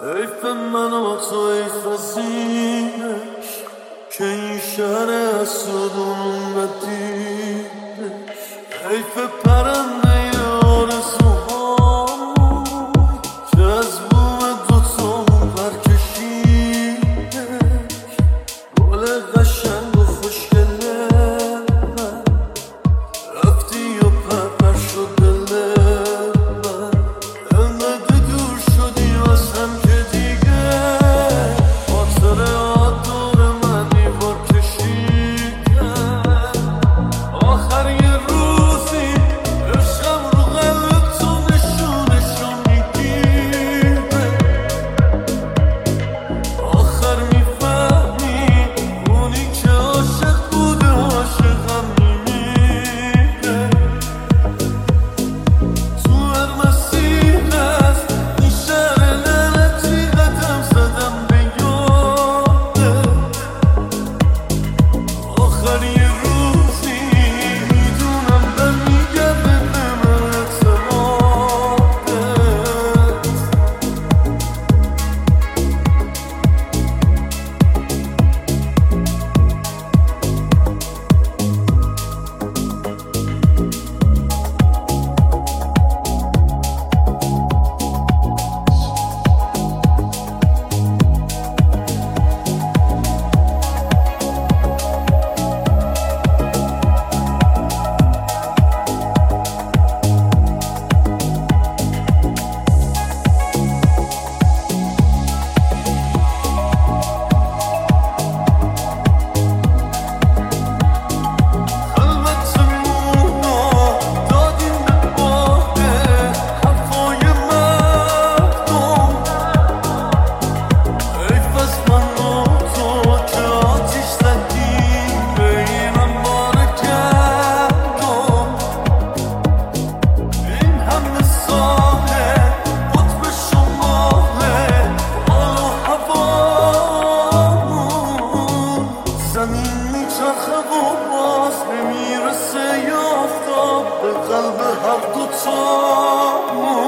حیف من و تو حیف از اینش که این شهر اسدون بدیدش. حیف پرنده آرزوهامون که از بوم دوتامون برکشیدش. گل قشنگ و خوشگله من رفتی و پرپر شد دل من. انقدر دور شدی واسم که دیگه خاطرات دور من دیوار کشیدن. آخر یه روزی عشقم رو قلب تو نشونشو میگیره. آخر میفهمی اونی که عاشق بوده عاشقم میمیره. تو هر مسیر است این شهر لعنتی قدم زدم به یاده. آخر یه روزی میدونم برمیگرده به من اعتمادت. میچرخه و باز نمیرسه یه آفتاب به قلب هر دوتامون.